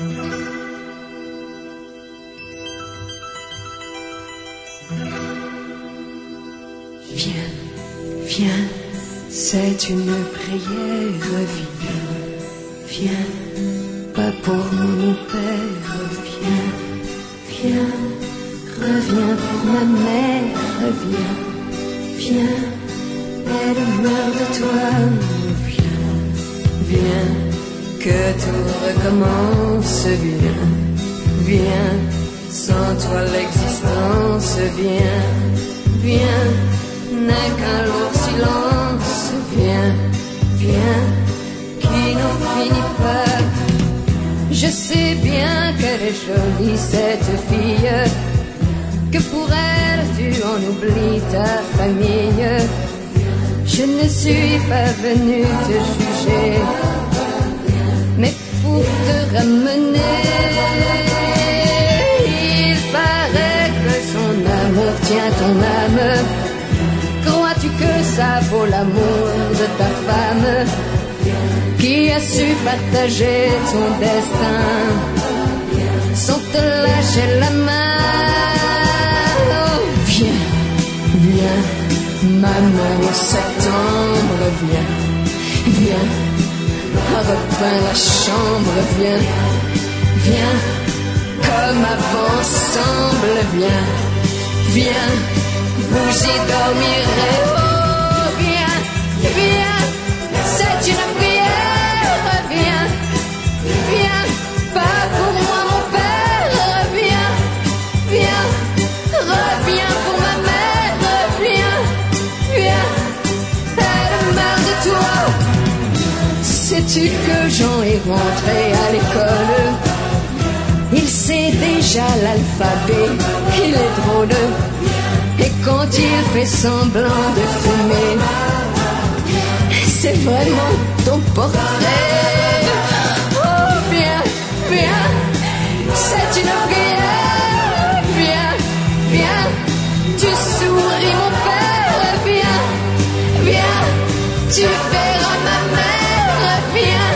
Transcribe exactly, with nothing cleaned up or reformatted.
Viens, viens, c'est une prière, viens, viens, pas pour mon père, viens, viens, reviens pour ma mère, viens, viens, elle meurt de toi, viens, viens, que tout recommence, viens, viens, sans toi l'existence, viens, viens, n'est qu'un lourd silence, viens, viens, qui n'en finit pas. Je sais bien qu'elle est jolie cette fille, que pour elle tu en oublies ta famille. Je ne suis pas venu te juger, mais pour te ramener. Il paraît que son amour tient ton âme. Crois-tu que ça vaut l'amour de ta femme, qui a su partager ton destin sans te lâcher la main? Oh, viens, viens, maman en septembre, viens, viens, repeins la chambre, viens, viens, comme avant ensemble, viens, viens, vous y dormirez. Oh, viens, viens, c'est une prière, viens, viens, pas pour moi mon père, viens, viens, reviens pour ma mère, viens, viens, elle meurt de toi. Sais-tu que Jean est rentré à l'école? Il sait déjà l'alphabet, il est drôle. Et quand il fait semblant de fumer, c'est vraiment ton portrait. Oh, viens, viens, c'est une prière. Viens, viens, tu souris mon père. Viens, viens, tu verras ma mère. Viens,